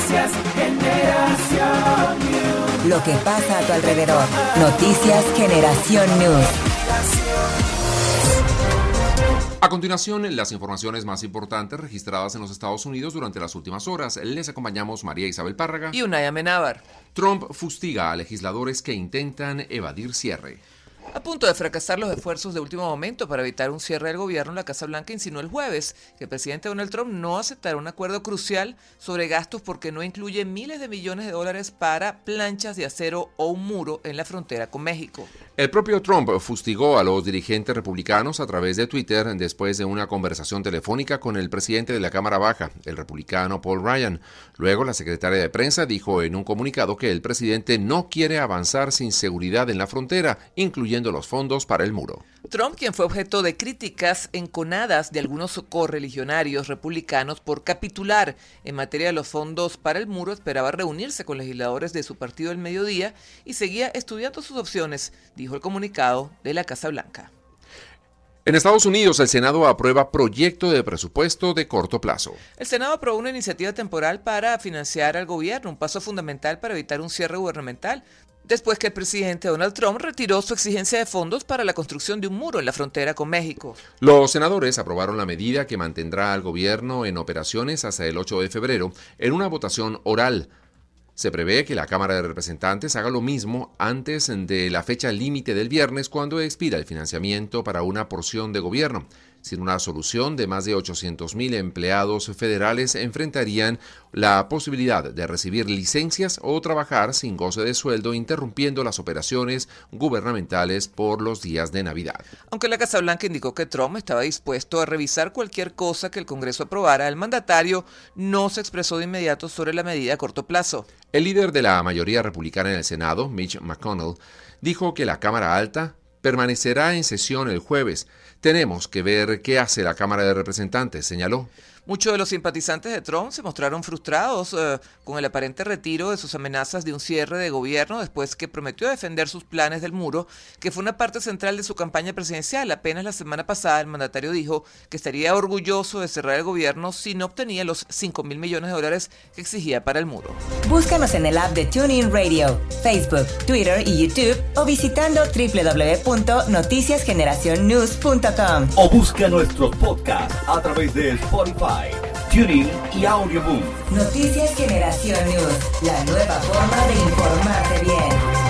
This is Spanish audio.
Noticias Generación News. Lo que pasa a tu alrededor. Noticias Generación News. A continuación, las informaciones más importantes registradas en los Estados Unidos durante las últimas horas. Les acompañamos María Isabel Párraga y Unai Amenábar. Trump fustiga a legisladores que intentan evadir cierre. A punto de fracasar los esfuerzos de último momento para evitar un cierre del gobierno, la Casa Blanca insinuó el jueves que el presidente Donald Trump no aceptará un acuerdo crucial sobre gastos porque no incluye miles de millones de dólares para planchas de acero o un muro en la frontera con México. El propio Trump fustigó a los dirigentes republicanos a través de Twitter después de una conversación telefónica con el presidente de la Cámara Baja, el republicano Paul Ryan. Luego, la secretaria de prensa dijo en un comunicado que el presidente no quiere avanzar sin seguridad en la frontera, incluyendo los fondos para el muro. Trump, quien fue objeto de críticas enconadas de algunos correligionarios republicanos por capitular en materia de los fondos para el muro, esperaba reunirse con legisladores de su partido al mediodía y seguía estudiando sus opciones, dijo el comunicado de la Casa Blanca. En Estados Unidos, el Senado aprueba proyecto de presupuesto de corto plazo. El Senado aprobó una iniciativa temporal para financiar al gobierno, un paso fundamental para evitar un cierre gubernamental, después que el presidente Donald Trump retiró su exigencia de fondos para la construcción de un muro en la frontera con México. Los senadores aprobaron la medida que mantendrá al gobierno en operaciones hasta el 8 de febrero en una votación oral. Se prevé que la Cámara de Representantes haga lo mismo antes de la fecha límite del viernes, cuando expira el financiamiento para una porción de gobierno. Sin una solución, de más de 800,000 empleados federales enfrentarían la posibilidad de recibir licencias o trabajar sin goce de sueldo, interrumpiendo las operaciones gubernamentales por los días de Navidad. Aunque la Casa Blanca indicó que Trump estaba dispuesto a revisar cualquier cosa que el Congreso aprobara, el mandatario no se expresó de inmediato sobre la medida a corto plazo. El líder de la mayoría republicana en el Senado, Mitch McConnell, dijo que la Cámara Alta permanecerá en sesión el jueves. Tenemos que ver qué hace la Cámara de Representantes, señaló. Muchos de los simpatizantes de Trump se mostraron frustrados con el aparente retiro de sus amenazas de un cierre de gobierno después que prometió defender sus planes del muro, que fue una parte central de su campaña presidencial. Apenas la semana pasada el mandatario dijo que estaría orgulloso de cerrar el gobierno si no obtenía los $5,000 millones que exigía para el muro. Búscanos en el app de TuneIn Radio, Facebook, Twitter y YouTube o visitando www.noticiasgeneracionnews.com. O busca nuestros podcasts a través de Spotify, TuneIn y Audioboom. Noticias Generación News, la nueva forma de informarte bien.